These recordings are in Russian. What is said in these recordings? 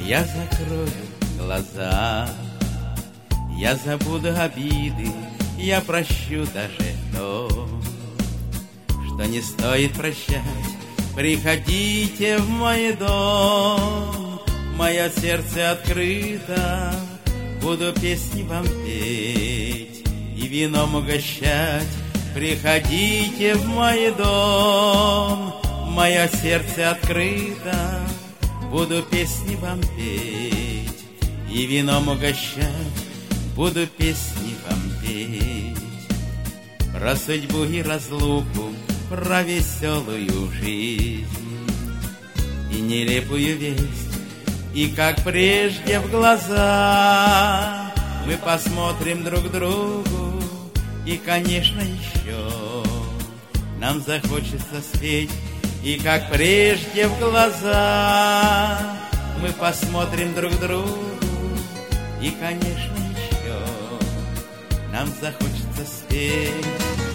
Я закрою глаза, я забуду обиды, я прощу даже то, что не стоит прощать. Приходите в мой дом, мое сердце открыто, буду песни вам петь и вином угощать. Приходите в мой дом, мое сердце открыто, буду песни вам петь и вином угощать, буду песни вам петь. Про судьбу и разлуку, про веселую жизнь и нелепую весть, и как прежде в глаза мы посмотрим друг другу, и, конечно, еще нам захочется спеть. И как прежде в глаза мы посмотрим друг другу, и, конечно, еще нам захочется спеть.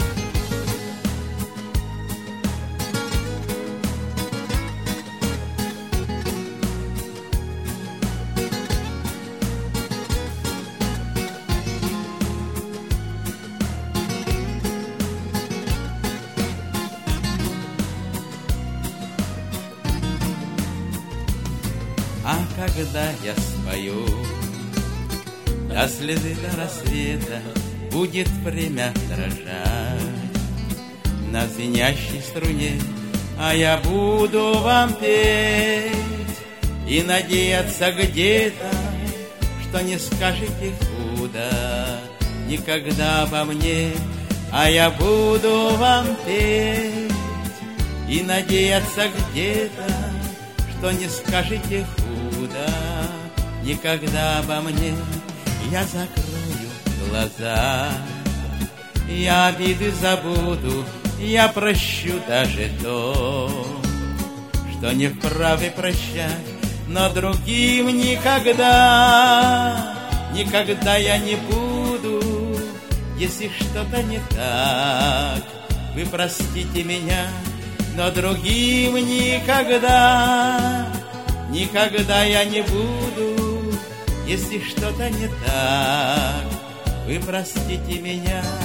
А когда я спою, до слезы до рассвета будет время дрожать на звенящей струне, а я буду вам петь и надеяться где-то, что не скажете худо никогда обо мне. А я буду вам петь и надеяться где-то, что не скажете худо никогда обо мне. Я закрою глаза, я обиды забуду, я прощу даже то, что не вправе прощать, но другим никогда, никогда я не буду. Если что-то не так, вы простите меня, но другим никогда, никогда я не буду. Если что-то не так, вы простите меня.